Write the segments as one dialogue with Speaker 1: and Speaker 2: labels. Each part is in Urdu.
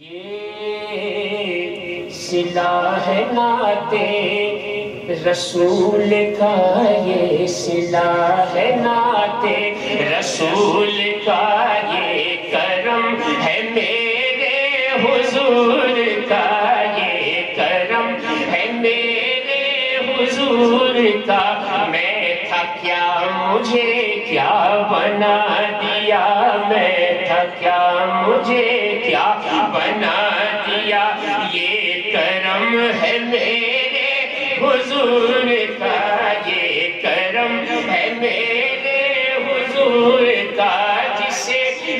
Speaker 1: یہ صلہ ہے نعت رسول کا، یہ صلہ ہے نعت رسول کا، یہ کرم ہے میرے حضور کا، یہ کرم ہے میرے حضور کا۔ میں تھا کیا مجھے کیا بنا دیا، میں تھا کیا مجھے کیا بنا دیا، یہ کرم ہے میرے حضور کا، یہ کرم ہے میرے حضور کا۔ جسے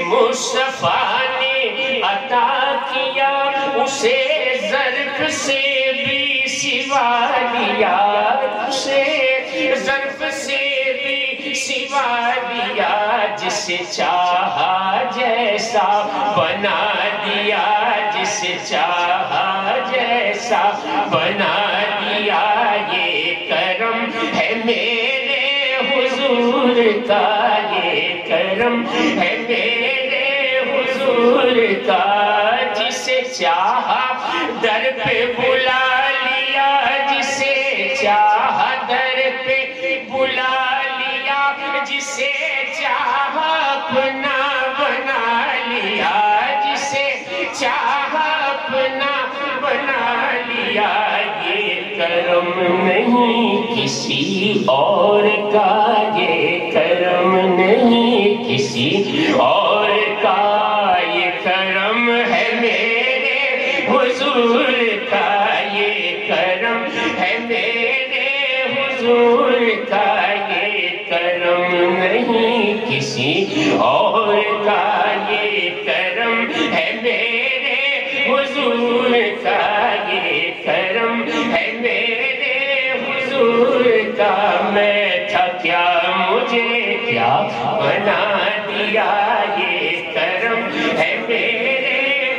Speaker 1: مصطفیٰ نے عطا کیا اسے ظرف سے بھی سوا دیا، اسے ظرف سے بھی سوا دیا، جسے چاہا جیسا بنا دیا، جسے چاہا جیسا بنا دیا، یہ کرم ہے میرے حضور کا، یہ کرم ہے میرے حضور کا۔ جسے چاہا در پہ بلا لیا، جسے چاہا در پہ بلا لیا، جسے چاہا اپنا بنا لیا، جسے چاہا اپنا بنا لیا، یہ کرم نہیں کسی اور کا، یہ کرم نہیں کسی اور کا، یہ کرم ہے میرے حضور کا، یہ کرم ہے میرے حضور کا، یہ کرم نہیں کسی اور کا، یہ کرم ہے میرے حضور کا، یہ کرم ہے میرے حضور کا۔ میں تھا کیا مجھے کیا بنا دیا، یہ کرم ہے میرے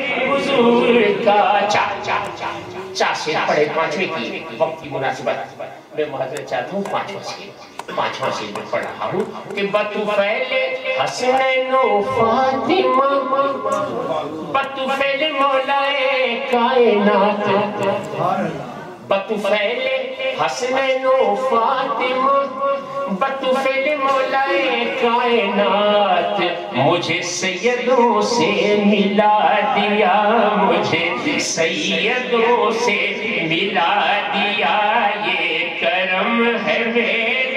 Speaker 1: حضور کا۔ چار شعر پڑھے پانچویں کی وقت کی مناسبت میں معذرت چاہتا ہوں، پانچواں شعر میں پڑھ رہا ہوں کہ بطفیل حسنین و فاطمہ، بطفیل مولائے کائنات، بطفیل حسنین و فاطمہ، بطفیل مولائے کائنات، مجھے سیدوں سے ملا دیا، مجھے سیدوں سے ملا دیا، یہ کرم ہے میرے